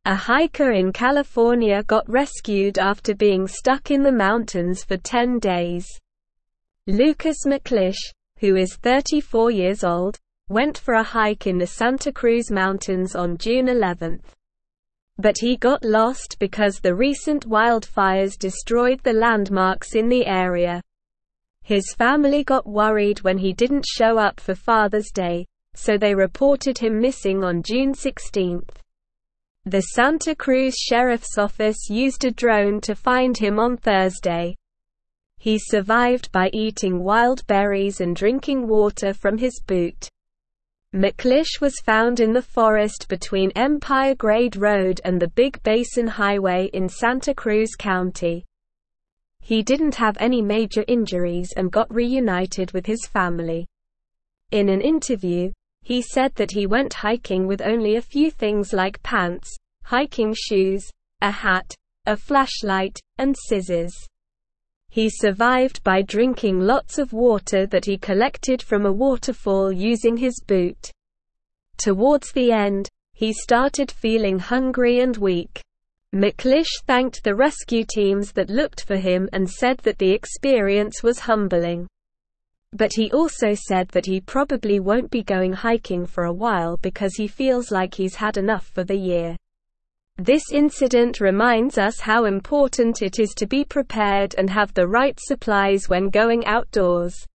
A hiker in California got rescued after being stuck in the mountains for 10 days. Lucas McLish, who is 34 years old, went for a hike in the Santa Cruz Mountains on June 11. But he got lost because the recent wildfires destroyed the landmarks in the area. His family got worried when he didn't show up for Father's Day, so they reported him missing on June 16. The Santa Cruz Sheriff's Office used a drone to find him on Thursday. He survived by eating wild berries and drinking water from his boot. McLish was found in the forest between Empire Grade Road and the Big Basin Highway in Santa Cruz County. He didn't have any major injuries and got reunited with his family. In an interview, he said that he went hiking with only a few things like pants, hiking shoes, a hat, a flashlight, and scissors. He survived by drinking lots of water that he collected from a waterfall using his boot. Towards the end, he started feeling hungry and weak. McLish thanked the rescue teams that looked for him and said that the experience was humbling. But he also said that he probably won't be going hiking for a while because he feels like he's had enough for the year. This incident reminds us how important it is to be prepared and have the right supplies when going outdoors.